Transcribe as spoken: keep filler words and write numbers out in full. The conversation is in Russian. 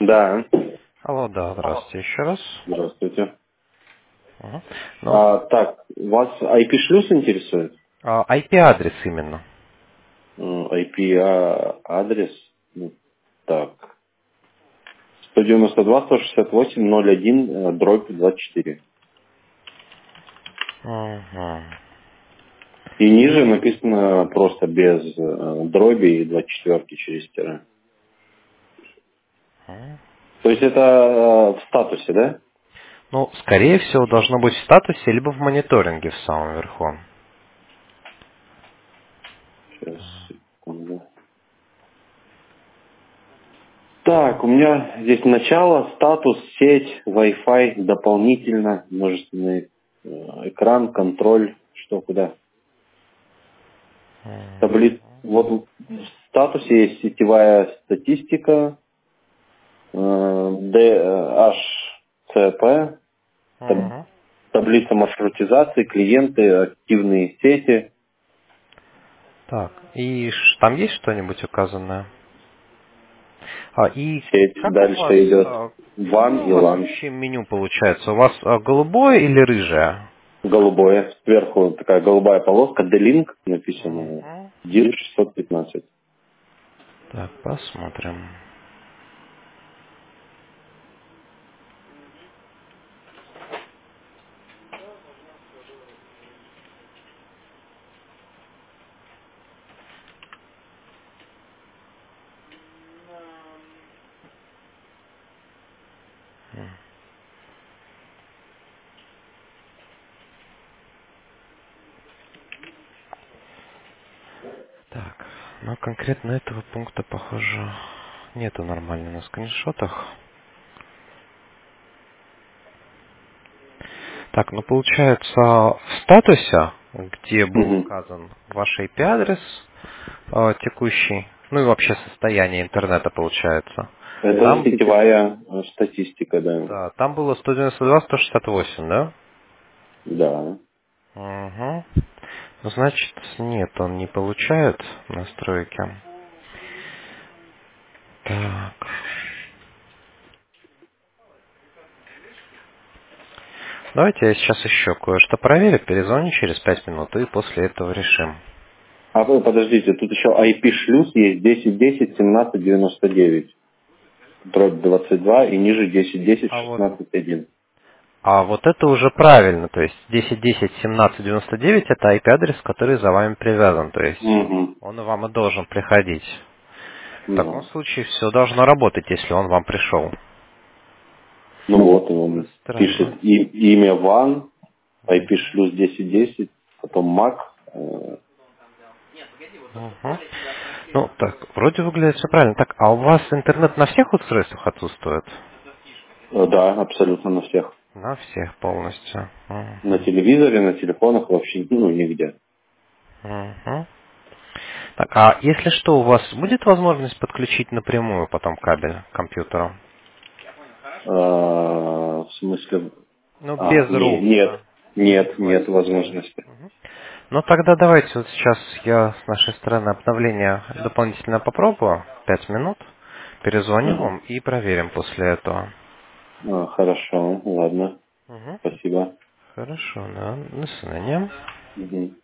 Да. Алло, да, здравствуйте еще раз. Здравствуйте. Ага. Ну, А, так, вас ай пи-шлюз интересует? а, ай пи-адрес именно. М, ай пи-адрес? Ну, так. сто девяносто два сто шестьдесят восемь ноль один э, дробь двадцать четыре. Ага. И ниже написано просто без э, дроби и двадцать четыре через тире. Ага. То есть это э, в статусе, да? Ну, скорее всего, должно быть в статусе, либо в мониторинге в самом верху. Сейчас, секунду. Так, у меня здесь начало, статус, сеть, Wi-Fi, дополнительно, множественный э, экран, контроль, что куда. Табли... Вот в статусе есть сетевая статистика, э, ди эйч си пи, таб- Ага. таблица маршрутизации, клиенты, активные сети, Так, и ш- там есть что-нибудь указанное? А, и сеть. как у вас, Дальше идет а, какое ван у и вас лан. вообще меню получается? У вас а, голубое или рыжее? Голубое. Сверху такая голубая полоска, D-Link написано, Мгм. дир шестьсот пятнадцать. Так, посмотрим. Так, ну конкретно этого пункта, похоже, нету нормально на скриншотах. Так, ну получается, в статусе, где был Мгм. указан ваш ай пи-адрес э, текущий, ну и вообще состояние интернета получается, Это там, сетевая э, статистика, да. да, там было сто девяносто два сто шестьдесят восемь, да? Да. Угу. Ну, значит, нет, он не получает настройки. Так. Давайте я сейчас еще кое-что проверю, перезвоню через пять минут и после этого решим. А вы подождите, тут еще ай пи-шлюз есть десять десять семнадцать девяносто девять. Дробь двадцать два и ниже десять десять А вот, шестнадцать один. а вот это уже правильно, то есть десять десять семнадцать девяносто девять это ай пи-адрес, который за вами привязан, то есть Угу. он вам и должен приходить. В таком Ну, случае все должно работать, если он вам пришел. ну вот, Это он странно. пишет и- имя ван, ай пи-шлюз десять десять, потом мак. э, Мгм. Ну, так, вроде выглядит все правильно. Так, а у вас интернет на всех устройствах отсутствует? э, Да, абсолютно на всех. На всех полностью. На Мгм. телевизоре, на телефонах вообще, ну, нигде. Мгм. Так, а если что, у вас будет возможность подключить напрямую потом кабель к компьютеру? Э, В смысле, Ну, а, без не, нет, роутера, без нет, нет девайса. возможности. Ну, тогда давайте вот сейчас я с нашей стороны обновление дополнительно попробую. Пять минут. Перезвоню Ага. вам и проверим после этого. А, хорошо, ладно, Мгм. спасибо. Хорошо, да. До свидания. Мгм.